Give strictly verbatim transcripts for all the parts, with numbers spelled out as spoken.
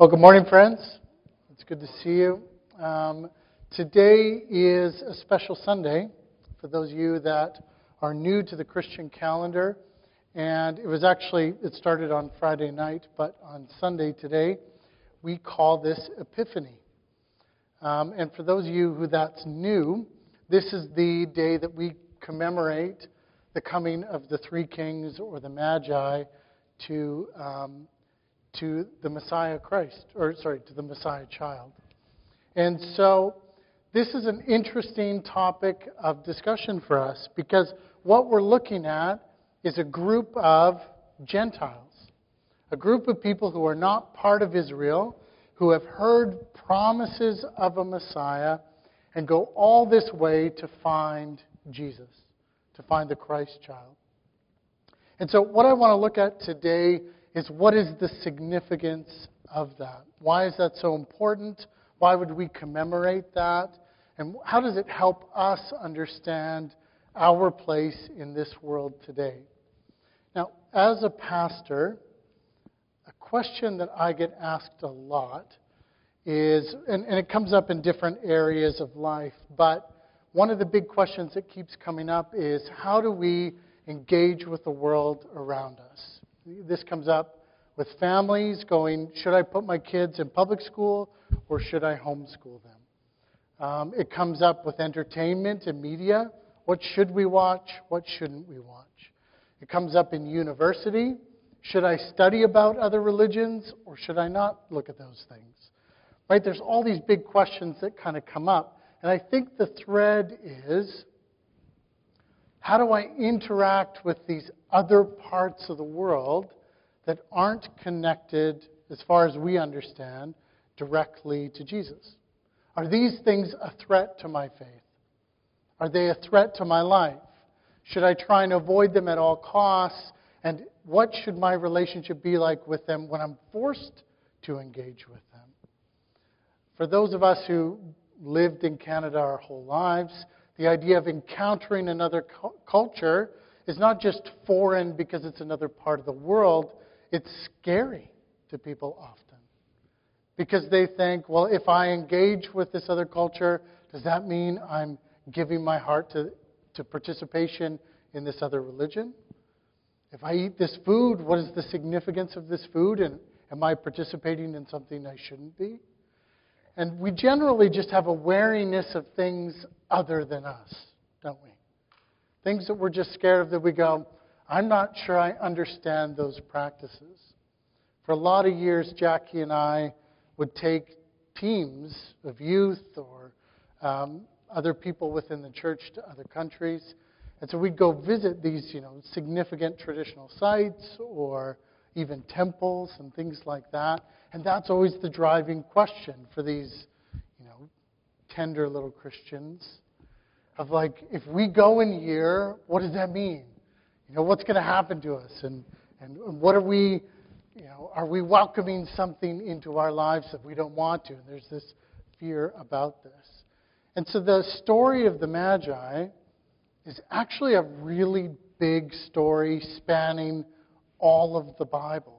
Well, good morning, friends. It's good to see you. Um, today is a special Sunday for those of you that are new to the Christian calendar. And it was actually, it started on Friday night, but on Sunday today, we call this Epiphany. Um, and for those of you who that's new, this is the day that we commemorate the coming of the three kings or the Magi to um, to the Messiah Christ, or sorry, to the Messiah child. And so this is an interesting topic of discussion for us because what we're looking at is a group of Gentiles, a group of people who are not part of Israel, who have heard promises of a Messiah and go all this way to find Jesus, to find the Christ child. And so what I want to look at today is what is the significance of that? Why is that so important? Why would we commemorate that? And how does it help us understand our place in this world today? Now, as a pastor, a question that I get asked a lot is, and, and it comes up in different areas of life, but one of the big questions that keeps coming up is how do we engage with the world around us? This comes up with families going, should I put my kids in public school or should I homeschool them? Um, it comes up with entertainment and media. What should we watch? What shouldn't we watch? It comes up in university. Should I study about other religions or should I not look at those things? Right? There's all these big questions that kind of come up. And I think the thread is, how do I interact with these other parts of the world that aren't connected, as far as we understand, directly to Jesus? Are these things a threat to my faith? Are they a threat to my life? Should I try and avoid them at all costs? And what should my relationship be like with them when I'm forced to engage with them? For those of us who lived in Canada our whole lives, the idea of encountering another cu- culture is not just foreign because it's another part of the world. It's scary to people often. Because they think, well, if I engage with this other culture, does that mean I'm giving my heart to, to participation in this other religion? If I eat this food, what is the significance of this food? And am I participating in something I shouldn't be? And we generally just have a wariness of things other than us, don't we? Things that we're just scared of that we go, I'm not sure I understand those practices. For a lot of years, Jackie and I would take teams of youth or um, other people within the church to other countries. And so we'd go visit these, you know, significant traditional sites or even temples and things like that. And that's always the driving question for these, you know, tender little Christians. Of like, if we go in here, what does that mean? You know, what's going to happen to us? And, and what are we, you know, are we welcoming something into our lives that we don't want to? And there's this fear about this. And so the story of the Magi is actually a really big story spanning all of the Bible.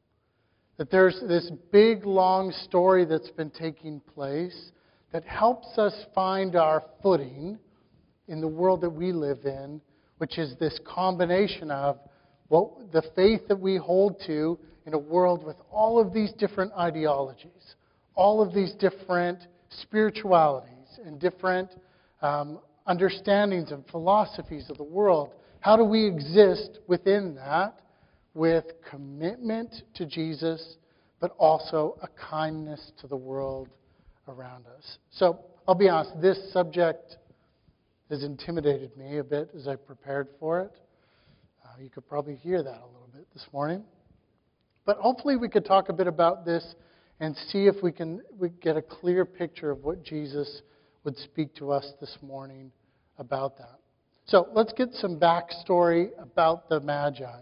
That there's this big, long story that's been taking place that helps us find our footing in the world that we live in, which is this combination of what the faith that we hold to in a world with all of these different ideologies, all of these different spiritualities and different um, understandings and philosophies of the world. How do we exist within that with commitment to Jesus, but also a kindness to the world around us? So I'll be honest, this subject has intimidated me a bit as I prepared for it. Uh, you could probably hear that a little bit this morning. But hopefully we could talk a bit about this and see if we can we get a clear picture of what Jesus would speak to us this morning about that. So let's get some backstory about the Magi.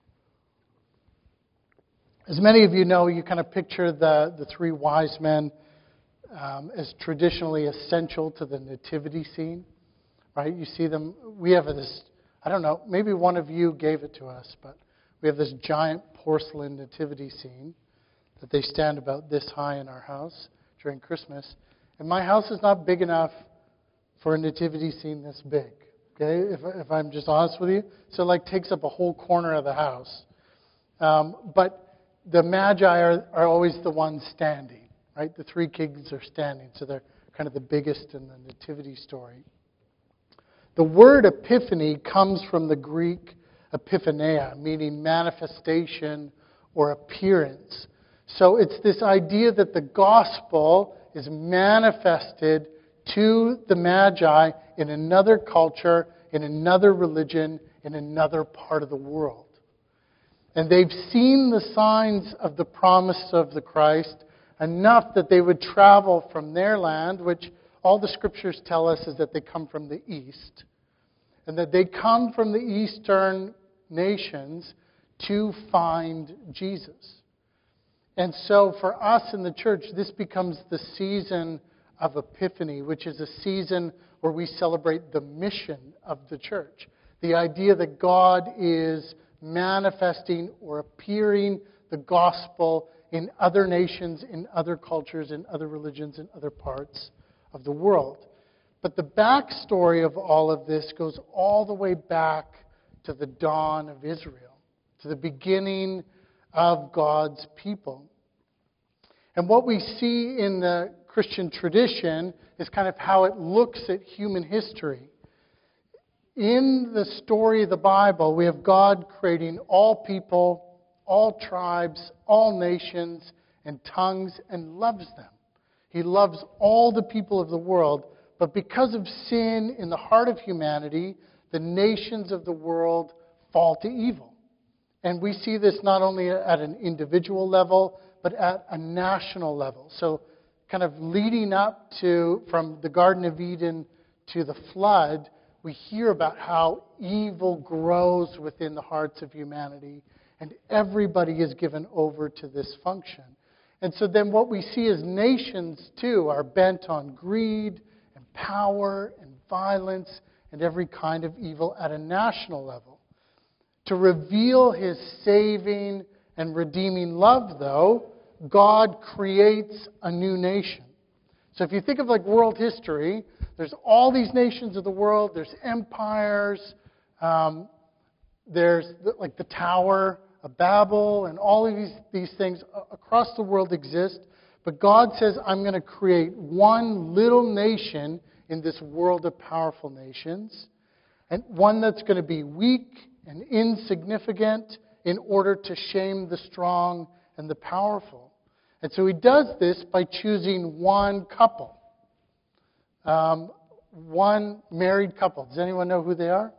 As many of you know, you kind of picture the, the three wise men um, as traditionally essential to the nativity scene. Right? You see them, we have this, I don't know, maybe one of you gave it to us, but we have this giant porcelain nativity scene that they stand about this high in our house during Christmas. And my house is not big enough for a nativity scene this big. Okay, if, if I'm just honest with you. So it like takes up a whole corner of the house. Um, but the Magi are, are always the ones standing, right? The three kings are standing, so they're kind of the biggest in the nativity story. The word epiphany comes from the Greek epiphaneia, meaning manifestation or appearance. So it's this idea that the gospel is manifested to the Magi in another culture, in another religion, in another part of the world. And they've seen the signs of the promise of the Christ enough that they would travel from their land, which all the scriptures tell us is that they come from the east, and that they come from the eastern nations to find Jesus. And so for us in the church, this becomes the season of Epiphany, which is a season where we celebrate the mission of the church. The idea that God is manifesting or appearing the gospel in other nations, in other cultures, in other religions, in other parts of the world. But the backstory of all of this goes all the way back to the dawn of Israel, to the beginning of God's people. And what we see in the Christian tradition is kind of how it looks at human history. In the story of the Bible, we have God creating all people, all tribes, all nations, and tongues, and loves them. He loves all the people of the world, but because of sin in the heart of humanity, the nations of the world fall to evil. And we see this not only at an individual level, but at a national level. So kind of leading up to, from the Garden of Eden to the flood, we hear about how evil grows within the hearts of humanity, and everybody is given over to this function. And so then what we see is nations, too, are bent on greed and power and violence and every kind of evil at a national level. To reveal His saving and redeeming love, though, God creates a new nation. So if you think of like world history, there's all these nations of the world, there's empires, um, there's the, like the Tower of Babel, and all of these, these things across the world exist. But God says, I'm going to create one little nation in this world of powerful nations, and one that's going to be weak and insignificant in order to shame the strong and the powerful. And so He does this by choosing one couple. Um, one married couple. Does anyone know who they are?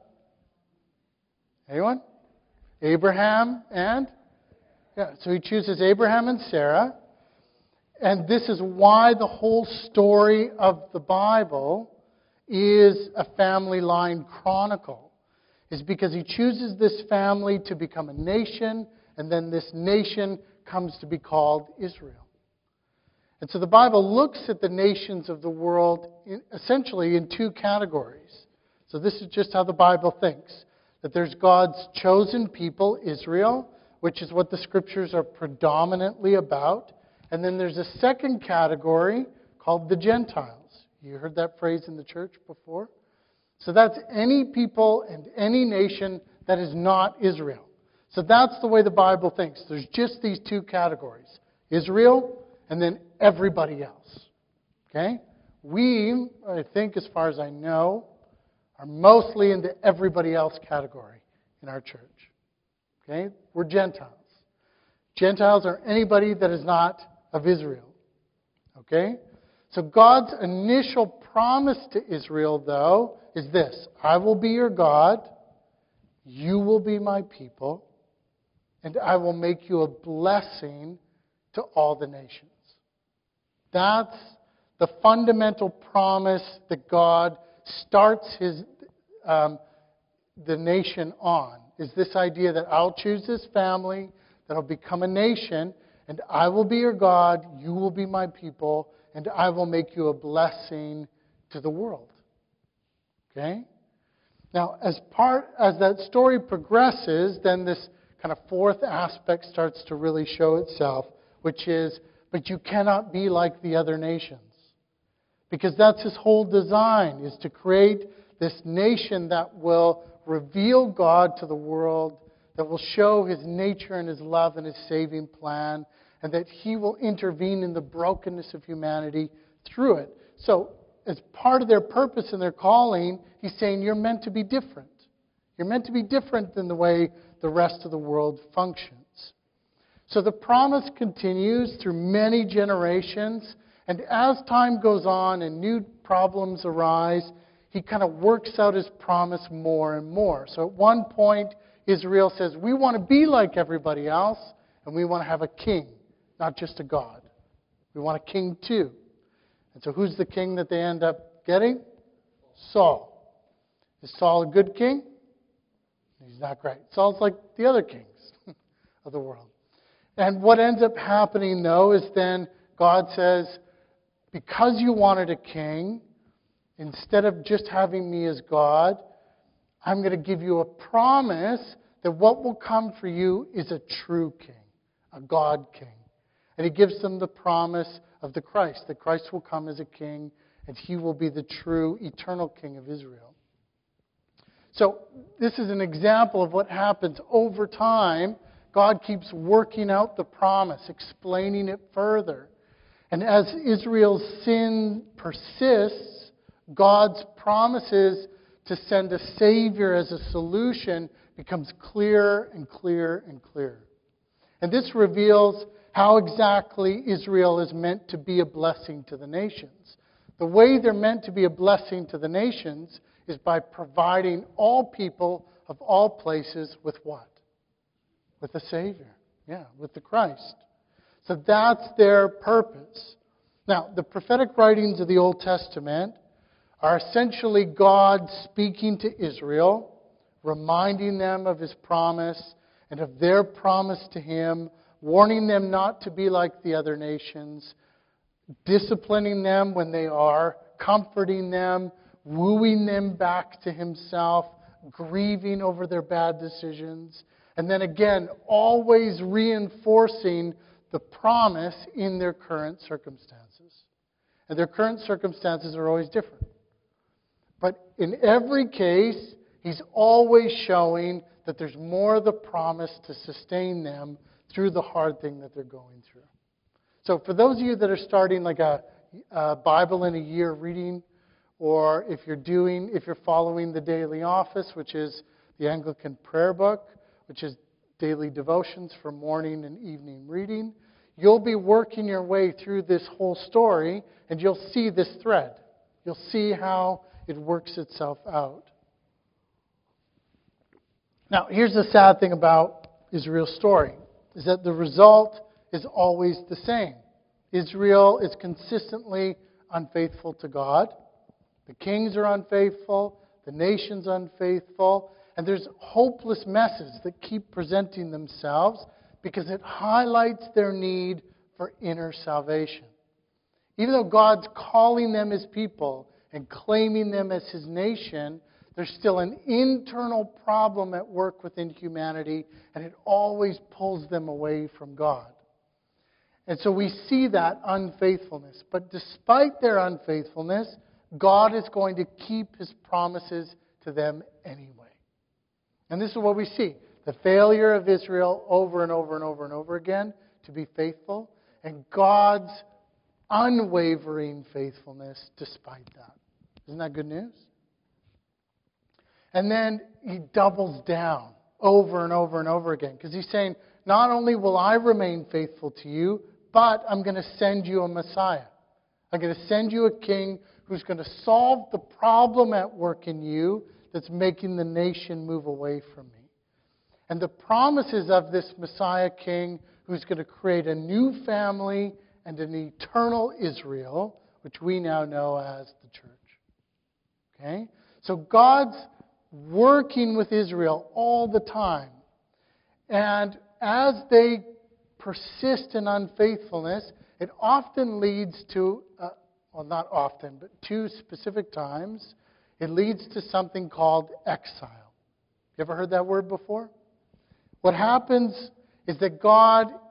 Anyone? Abraham and? Yeah, so He chooses Abraham and Sarah. And this is why the whole story of the Bible is a family line chronicle. Is because He chooses this family to become a nation, and then this nation comes to be called Israel. And so the Bible looks at the nations of the world in, essentially in two categories. So this is just how the Bible thinks. That there's God's chosen people, Israel, which is what the Scriptures are predominantly about. And then there's a second category called the Gentiles. You heard that phrase in the church before? So that's any people and any nation that is not Israel. So that's the way the Bible thinks. There's just these two categories. Israel and then everybody else. Okay? We, I think as far as I know, are mostly in the everybody else category in our church. Okay? We're Gentiles. Gentiles are anybody that is not of Israel. Okay? So God's initial promise to Israel, though, is this: I will be your God, you will be my people, and I will make you a blessing to all the nations. That's the fundamental promise that God starts his um, the nation on, is this idea that I'll choose this family, that will become a nation, and I will be your God, you will be my people, and I will make you a blessing to the world. Okay? Now, as part as that story progresses, then this kind of fourth aspect starts to really show itself, which is, but you cannot be like the other nations. Because that's his whole design, is to create this nation that will reveal God to the world, that will show his nature and his love and his saving plan, and that he will intervene in the brokenness of humanity through it. So, as part of their purpose and their calling, he's saying you're meant to be different. You're meant to be different than the way the rest of the world functions. So the promise continues through many generations, and as time goes on and new problems arise, he kind of works out his promise more and more. So at one point, Israel says, we want to be like everybody else, and we want to have a king, not just a God. We want a king too. And so who's the king that they end up getting? Saul. Is Saul a good king? He's not great. Saul's like the other kings of the world. And what ends up happening, though, is then God says, because you wanted a king, instead of just having me as God, I'm going to give you a promise that what will come for you is a true king, a God king. And he gives them the promise of the Christ, that Christ will come as a king, and he will be the true, eternal king of Israel. So this is an example of what happens over time. God keeps working out the promise, explaining it further. And as Israel's sin persists, God's promises to send a Savior as a solution becomes clearer and clearer and clearer. And this reveals how exactly Israel is meant to be a blessing to the nations. The way they're meant to be a blessing to the nations is by providing all people of all places with what? With a Savior. Yeah, with the Christ. So that's their purpose. Now, the prophetic writings of the Old Testament are essentially God speaking to Israel, reminding them of his promise and of their promise to him, warning them not to be like the other nations, disciplining them when they are, comforting them, wooing them back to himself, grieving over their bad decisions, and then again, always reinforcing the promise in their current circumstances. And their current circumstances are always different. But in every case, he's always showing that there's more of the promise to sustain them through the hard thing that they're going through. So for those of you that are starting like a, a Bible in a year reading, or if you're doing, if you're following the daily office, which is the Anglican prayer book, which is daily devotions for morning and evening reading, you'll be working your way through this whole story, and you'll see this thread. You'll see how it works itself out. Now, here's the sad thing about Israel's story, is that the result is always the same. Israel is consistently unfaithful to God. The kings are unfaithful. The nation's unfaithful. And there's hopeless messes that keep presenting themselves because it highlights their need for inner salvation. Even though God's calling them his people and claiming them as his nation, there's still an internal problem at work within humanity, and it always pulls them away from God. And so we see that unfaithfulness. But despite their unfaithfulness, God is going to keep his promises to them anyway. And this is what we see. The failure of Israel over and over and over and over again to be faithful, and God's unwavering faithfulness despite that. Isn't that good news? And then he doubles down over and over and over again, because he's saying, not only will I remain faithful to you, but I'm going to send you a Messiah. I'm going to send you a king who's going to solve the problem at work in you that's making the nation move away from me. And the promises of this Messiah king who's going to create a new family and an eternal Israel, which we now know as the church. Okay? So God's working with Israel all the time. And as they persist in unfaithfulness, it often leads to, uh, well, not often, but two specific times, it leads to something called exile. You ever heard that word before? What happens is that God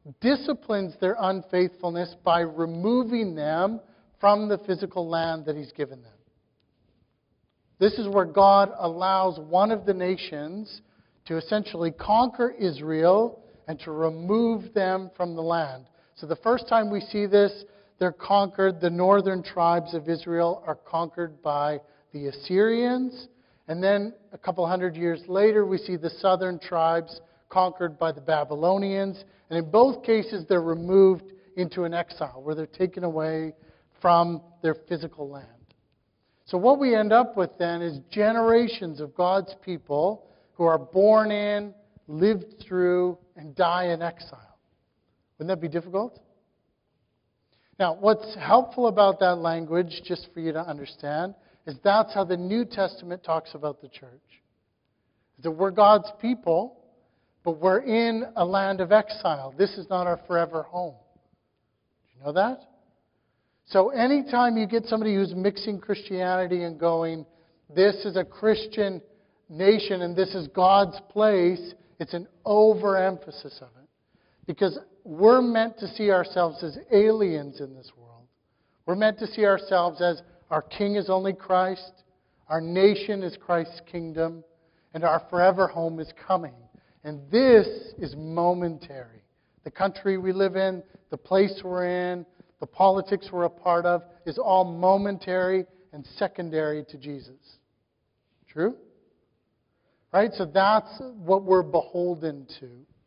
disciplines their unfaithfulness by removing them from the physical land that He's given them. This is where God allows one of the nations to essentially conquer Israel and to remove them from the land. So the first time we see this, they're conquered. The northern tribes of Israel are conquered by the Assyrians. And then a couple hundred years later, we see the southern tribes conquered by the Babylonians. And in both cases, they're removed into an exile, where they're taken away from their physical land. So what we end up with then is generations of God's people who are born in, lived through, and die in exile. Wouldn't that be difficult? Now, what's helpful about that language, just for you to understand, is that's how the New Testament talks about the church. That we're God's people, but we're in a land of exile. This is not our forever home. Do you know that? So anytime you get somebody who's mixing Christianity and going, this is a Christian nation and this is God's place, it's an overemphasis of it. Because we're meant to see ourselves as aliens in this world. We're meant to see ourselves as our king is only Christ, our nation is Christ's kingdom, and our forever home is coming. And this is momentary. The country we live in, the place we're in, the politics we're a part of is all momentary and secondary to Jesus. True? Right? So that's what we're beholden to.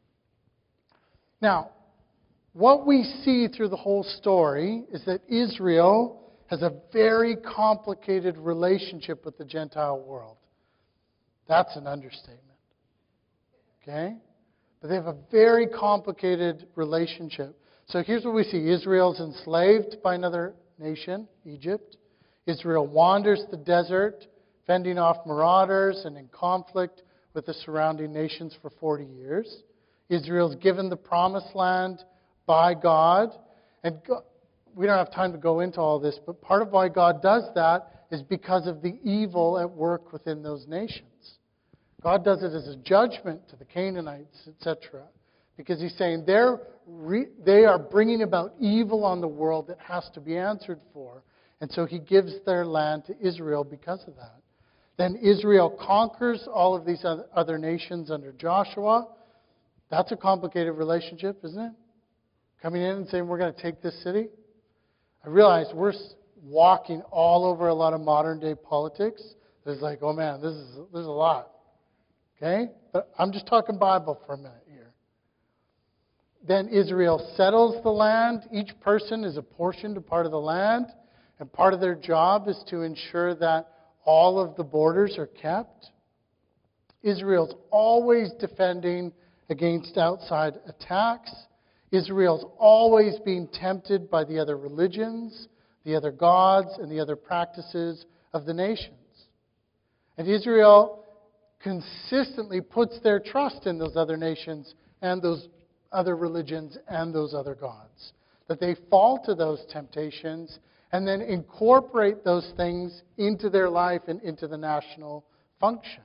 Now, what we see through the whole story is that Israel has a very complicated relationship with the Gentile world. That's an understatement. Okay? But they have a very complicated relationship. So here's what we see. Israel's enslaved by another nation, Egypt. Israel wanders the desert, fending off marauders and in conflict with the surrounding nations for forty years. Israel's given the promised land by God. And God, we don't have time to go into all this, but part of why God does that is because of the evil at work within those nations. God does it as a judgment to the Canaanites, et cetera. Because He's saying they're re- they are bringing about evil on the world that has to be answered for. And so He gives their land to Israel because of that. Then Israel conquers all of these other nations under Joshua. That's a complicated relationship, isn't it? Coming in and saying, we're going to take this city. I realize we're walking all over a lot of modern day politics. It's like, oh man, this is there's a lot. Okay? But I'm just talking Bible for a minute here. Then Israel settles the land. Each person is apportioned a part of the land. And part of their job is to ensure that all of the borders are kept. Israel's always defending against outside attacks. Israel's always being tempted by the other religions, the other gods, and the other practices of the nations. And Israel consistently puts their trust in those other nations and those other religions and those other gods. That they fall to those temptations and then incorporate those things into their life and into the national function.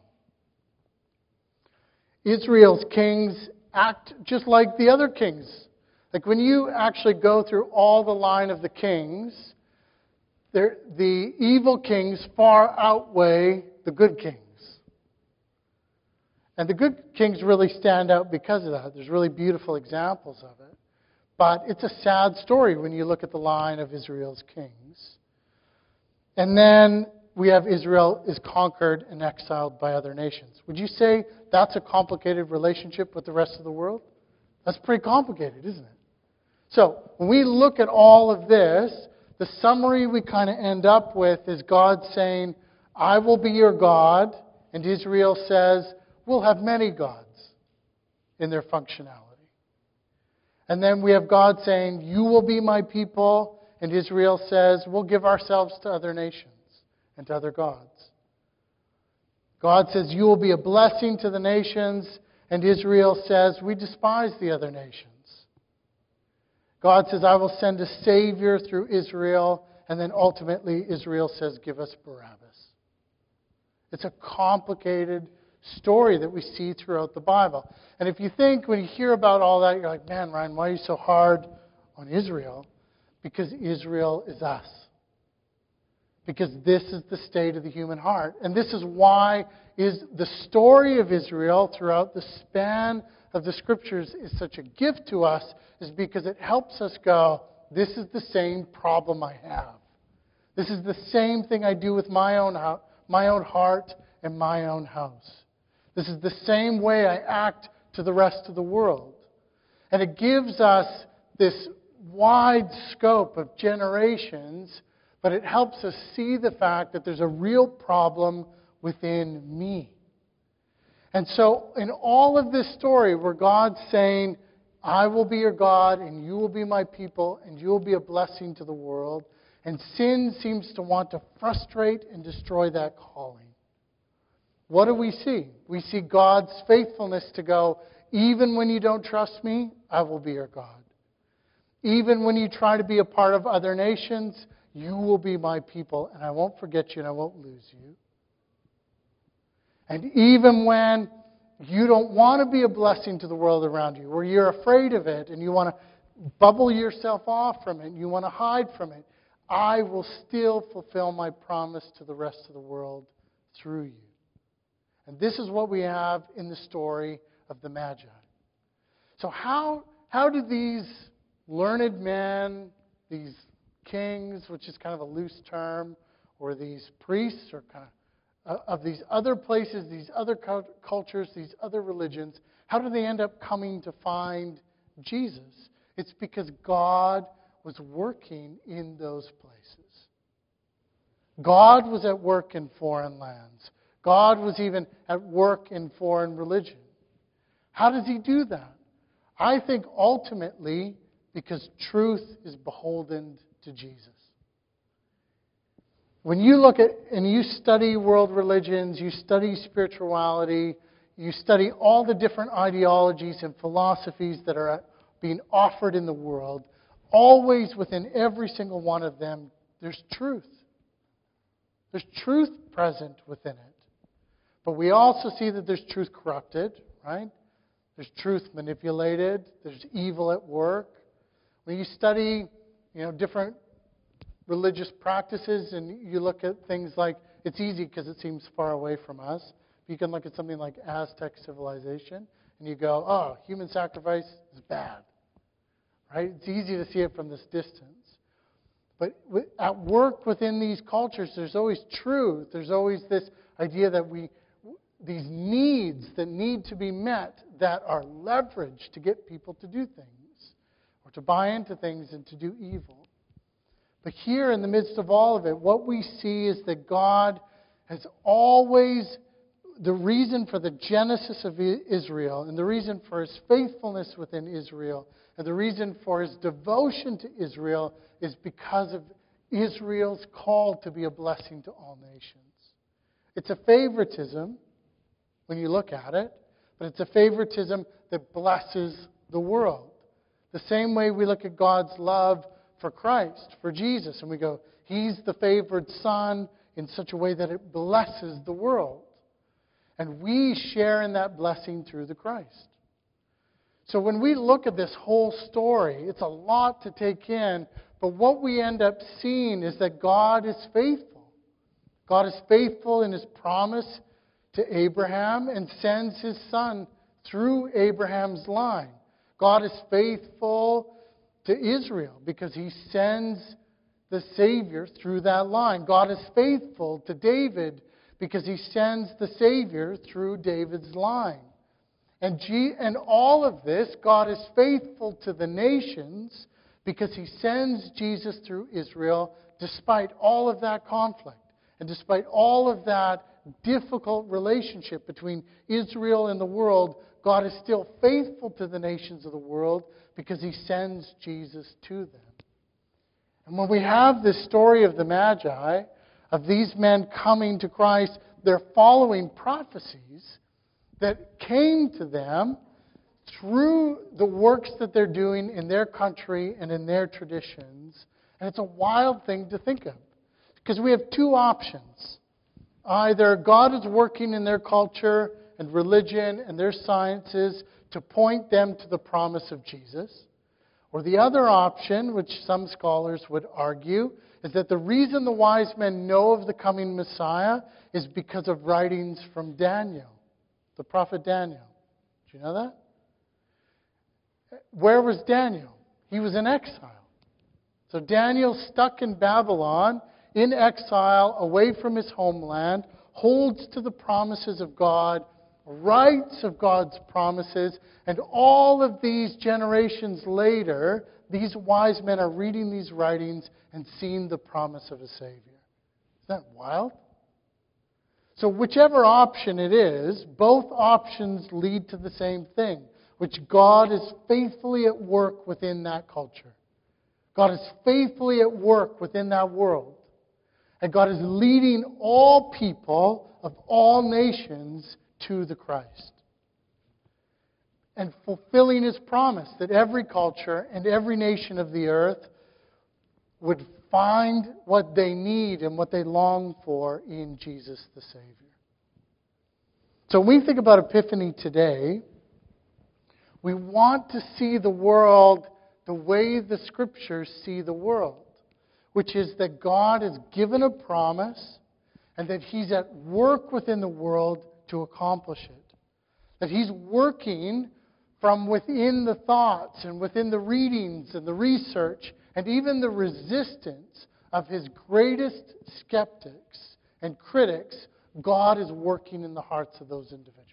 Israel's kings act just like the other kings. Like when you actually go through all the line of the kings, the evil kings far outweigh the good kings. And the good kings really stand out because of that. There's really beautiful examples of it. But it's a sad story when you look at the line of Israel's kings. And then we have Israel is conquered and exiled by other nations. Would you say that's a complicated relationship with the rest of the world? That's pretty complicated, isn't it? So when we look at all of this, the summary we kind of end up with is God saying, I will be your God. And Israel says, we'll have many gods in their functionality. And then we have God saying, you will be my people. And Israel says, we'll give ourselves to other nations and to other gods. God says, you will be a blessing to the nations. And Israel says, we despise the other nations. God says, I will send a Savior through Israel. And then ultimately, Israel says, give us Barabbas. It's a complicated story that we see throughout the Bible. And if you think, when you hear about all that, you're like, man, Ryan, why are you so hard on Israel? Because Israel is us. Because this is the state of the human heart. And this is why is the story of Israel throughout the span of the Scriptures is such a gift to us, is because it helps us go, this is the same problem I have. This is the same thing I do with my own, my own heart and my own house. This is the same way I act to the rest of the world. And it gives us this wide scope of generations, but it helps us see the fact that there's a real problem within me. And so in all of this story where God's saying, I will be your God and you will be my people and you will be a blessing to the world, and sin seems to want to frustrate and destroy that calling. What do we see? We see God's faithfulness to go, even when you don't trust me, I will be your God. Even when you try to be a part of other nations, you will be my people, and I won't forget you and I won't lose you. And even when you don't want to be a blessing to the world around you, or you're afraid of it and you want to bubble yourself off from it, and you want to hide from it, I will still fulfill my promise to the rest of the world through you. And this is what we have in the story of the Magi. So how, how did these learned men, these kings, which is kind of a loose term, or these priests, or kind of, uh, of these other places, these other cultures, these other religions, how do they end up coming to find Jesus? It's because God was working in those places. God was at work in foreign lands. God was even at work in foreign religion. How does He do that? I think ultimately because truth is beholden to Jesus. When you look at and you study world religions, you study spirituality, you study all the different ideologies and philosophies that are being offered in the world, always within every single one of them, there's truth. There's truth present within it. But we also see that there's truth corrupted, right? There's truth manipulated. There's evil at work. When you study, you know, different religious practices and you look at things like, it's easy because it seems far away from us. You can look at something like Aztec civilization and you go, oh, human sacrifice is bad. Right? It's easy to see it from this distance. But at work within these cultures, there's always truth. There's always this idea that we, these needs that need to be met that are leveraged to get people to do things or to buy into things and to do evil. But here in the midst of all of it, what we see is that God has always, the reason for the genesis of Israel and the reason for His faithfulness within Israel and the reason for His devotion to Israel is because of Israel's call to be a blessing to all nations. It's a favoritism when you look at it, but it's a favoritism that blesses the world. The same way we look at God's love for Christ, for Jesus, and we go, He's the favored Son in such a way that it blesses the world. And we share in that blessing through the Christ. So when we look at this whole story, it's a lot to take in, but what we end up seeing is that God is faithful. God is faithful in His promise to Abraham and sends His Son through Abraham's line. God is faithful to Israel because He sends the Savior through that line. God is faithful to David because He sends the Savior through David's line. And, G- and all of this, God is faithful to the nations because He sends Jesus through Israel despite all of that conflict and despite all of that difficult relationship between Israel and the world. God is still faithful to the nations of the world because He sends Jesus to them. And when we have this story of the Magi, of these men coming to Christ, they're following prophecies that came to them through the works that they're doing in their country and in their traditions. And it's a wild thing to think of. Because we have two options. Either God is working in their culture and religion and their sciences to point them to the promise of Jesus. Or the other option, which some scholars would argue, is that the reason the wise men know of the coming Messiah is because of writings from Daniel, the prophet Daniel. Do you know that? Where was Daniel? He was in exile. So Daniel, stuck in Babylon, in exile, away from his homeland, holds to the promises of God, writes of God's promises, and all of these generations later, these wise men are reading these writings and seeing the promise of a Savior. Isn't that wild? So whichever option it is, both options lead to the same thing, which God is faithfully at work within that culture. God is faithfully at work within that world. And God is leading all people of all nations to the Christ. And fulfilling His promise that every culture and every nation of the earth would find what they need and what they long for in Jesus the Savior. So when we think about Epiphany today, we want to see the world the way the Scriptures see the world, which is that God has given a promise and that He's at work within the world to accomplish it. That He's working from within the thoughts and within the readings and the research and even the resistance of His greatest skeptics and critics. God is working in the hearts of those individuals.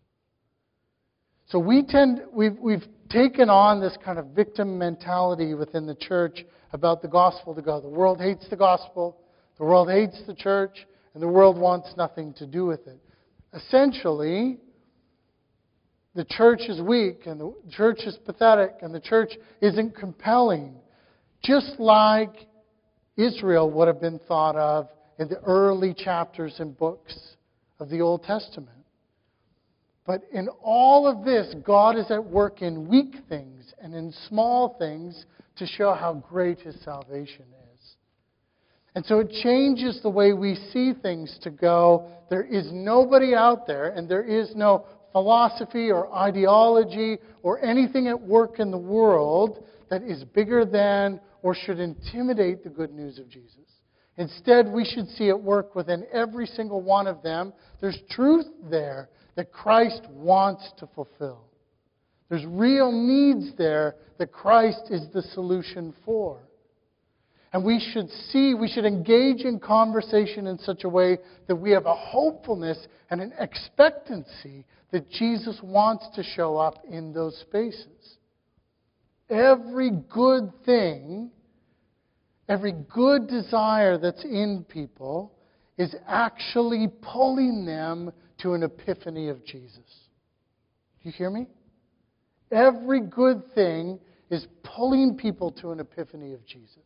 So we tend, we've, we've taken on this kind of victim mentality within the church about the gospel to go. The world hates the gospel, the world hates the church, and the world wants nothing to do with it. Essentially, the church is weak, and the church is pathetic, and the church isn't compelling, just like Israel would have been thought of in the early chapters and books of the Old Testament. But in all of this, God is at work in weak things and in small things to show how great His salvation is. And so it changes the way we see things to go, there is nobody out there, and there is no philosophy or ideology or anything at work in the world that is bigger than or should intimidate the good news of Jesus. Instead, we should see it work within every single one of them. There's truth there that Christ wants to fulfill. There's real needs there that Christ is the solution for. And we should see, we should engage in conversation in such a way that we have a hopefulness and an expectancy that Jesus wants to show up in those spaces. Every good thing, every good desire that's in people is actually pulling them to an epiphany of Jesus. Do you hear me? Every good thing is pulling people to an epiphany of Jesus.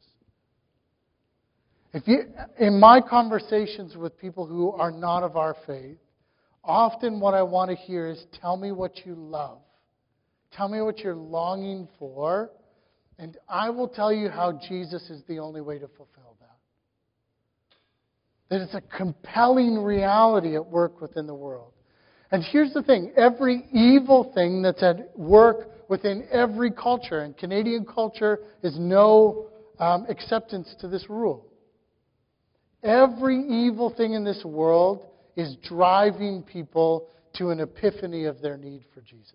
If you, in my conversations with people who are not of our faith, often what I want to hear is, tell me what you love. Tell me what you're longing for, and I will tell you how Jesus is the only way to fulfill that. That it's a compelling reality at work within the world. And here's the thing, every evil thing that's at work within every culture, and Canadian culture is no um, acceptance to this rule. Every evil thing in this world is driving people to an epiphany of their need for Jesus.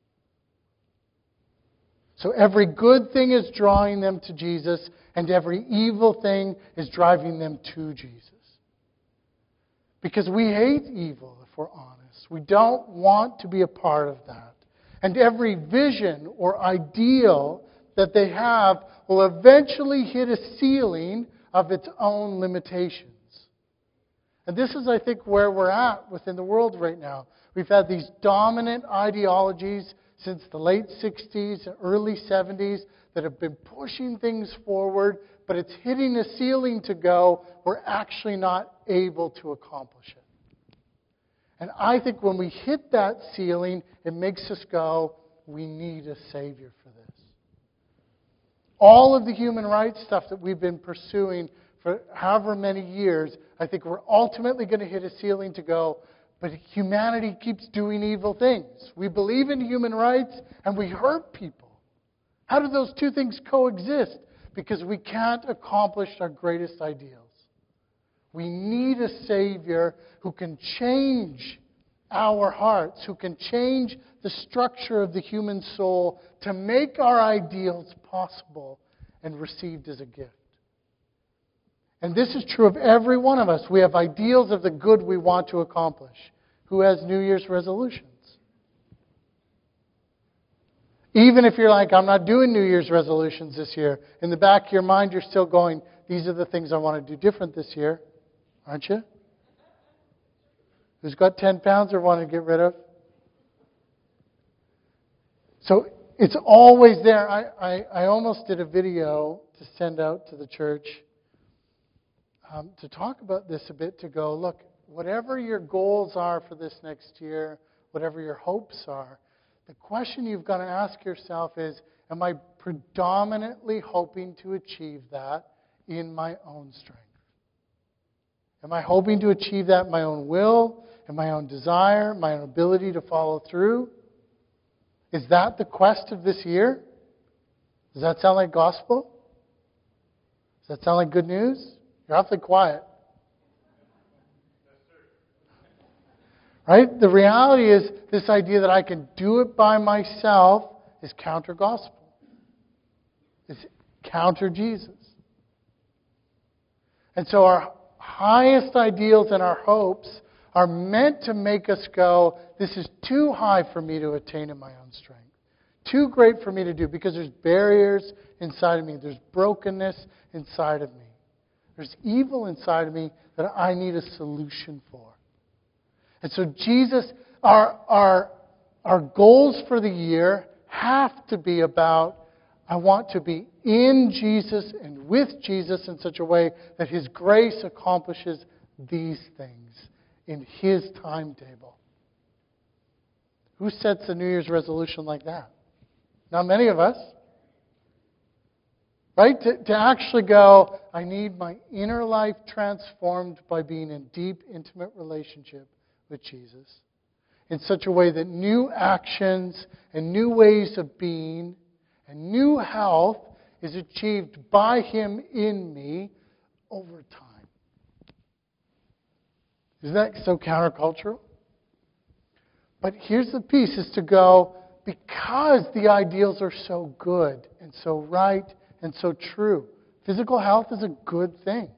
So every good thing is drawing them to Jesus, and every evil thing is driving them to Jesus. Because we hate evil, if we're honest. We don't want to be a part of that. And every vision or ideal that they have will eventually hit a ceiling of its own limitations. And this is, I think, where we're at within the world right now. We've had these dominant ideologies since the late sixties, early seventies, that have been pushing things forward, but it's hitting a ceiling to go, we're actually not able to accomplish it. And I think when we hit that ceiling, it makes us go, we need a Savior for this. All of the human rights stuff that we've been pursuing for however many years, I think we're ultimately going to hit a ceiling to go, But humanity keeps doing evil things. We believe in human rights and we hurt people. How do those two things coexist? Because we can't accomplish our greatest ideals. We need a Savior who can change our hearts, who can change the structure of the human soul to make our ideals possible and received as a gift. And this is true of every one of us. We have ideals of the good we want to accomplish. Who has New Year's resolutions? Even if you're like, I'm not doing New Year's resolutions this year, in the back of your mind you're still going, these are the things I want to do different this year. Aren't you? Who's got ten pounds or want to get rid of? So it's always there. I, I, I almost did a video to send out to the church um, to talk about this a bit, to go, look, whatever your goals are for this next year, whatever your hopes are, the question you've got to ask yourself is, am I predominantly hoping to achieve that in my own strength? Am I hoping to achieve that in my own will, in my own desire, my own ability to follow through? Is that the quest of this year? Does that sound like gospel? Does that sound like good news? You're awfully quiet. Right? The reality is this idea that I can do it by myself is counter-gospel. It's counter-Jesus. And so our highest ideals and our hopes are meant to make us go, this is too high for me to attain in my own strength. Too great for me to do, because there's barriers inside of me. There's brokenness inside of me. There's evil inside of me that I need a solution for. And so Jesus, our, our, our goals for the year have to be about, I want to be in Jesus and with Jesus in such a way that His grace accomplishes these things in His timetable. Who sets a New Year's resolution like that? Not many of us. Right? To, to actually go, I need my inner life transformed by being in deep, intimate relationship with Jesus in such a way that new actions and new ways of being and new health is achieved by Him in me over time. Isn't that so countercultural? But here's the piece, is to go, because the ideals are so good and so right and so true. Physical health is a good thing.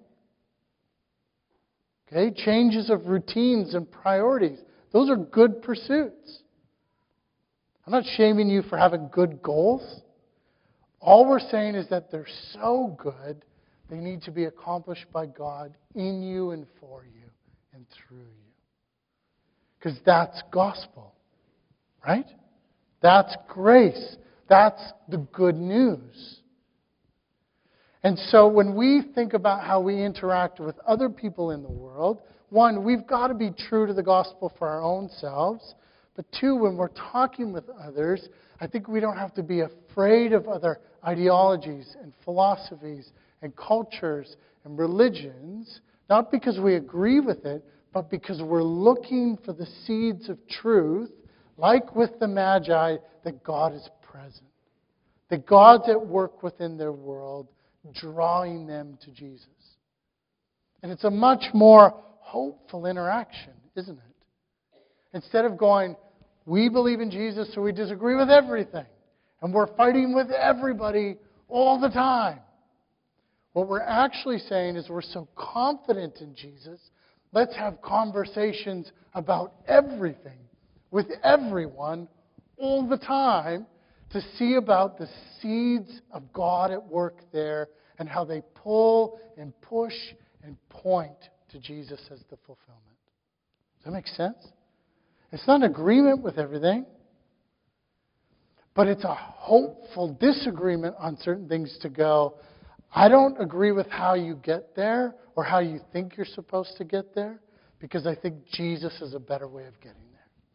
Okay? Changes of routines and priorities. Those are good pursuits. I'm not shaming you for having good goals. All we're saying is that they're so good, they need to be accomplished by God in you and for you and through you. Because that's gospel. Right? That's grace. That's the good news. And so when we think about how we interact with other people in the world, one, we've got to be true to the gospel for our own selves. But two, when we're talking with others, I think we don't have to be afraid of other ideologies and philosophies and cultures and religions, not because we agree with it, but because we're looking for the seeds of truth, like with the Magi, that God is present. That God's at work within their world, drawing them to Jesus. And it's a much more hopeful interaction, isn't it? Instead of going, we believe in Jesus, so we disagree with everything, and we're fighting with everybody all the time. What we're actually saying is we're so confident in Jesus, let's have conversations about everything, with everyone, all the time, to see about the seeds of God at work there and how they pull and push and point to Jesus as the fulfillment. Does that make sense? It's not an agreement with everything, but it's a hopeful disagreement on certain things to go, I don't agree with how you get there or how you think you're supposed to get there, because I think Jesus is a better way of getting there.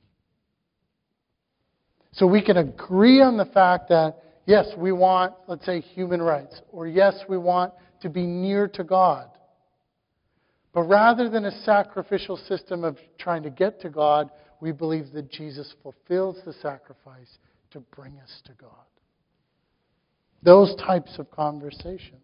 So we can agree on the fact that, yes, we want, let's say, human rights, or yes, we want to be near to God. But rather than a sacrificial system of trying to get to God, we believe that Jesus fulfills the sacrifice to bring us to God. Those types of conversations.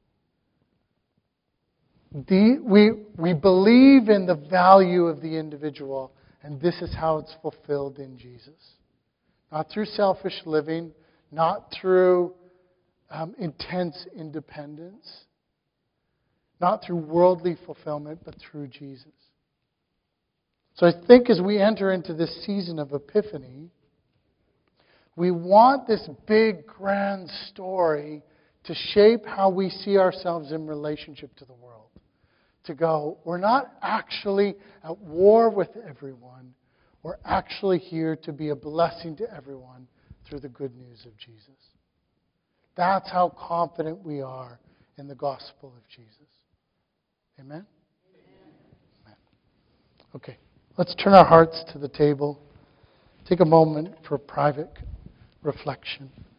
The, we, we believe in the value of the individual, and this is how it's fulfilled in Jesus. Not through selfish living, not through um, intense independence, not through worldly fulfillment, but through Jesus. So I think as we enter into this season of Epiphany, we want this big, grand story to shape how we see ourselves in relationship to the world. To go, we're not actually at war with everyone. We're actually here to be a blessing to everyone through the good news of Jesus. That's how confident we are in the gospel of Jesus. Amen? Amen. Okay, let's turn our hearts to the table. Take a moment for private reflection.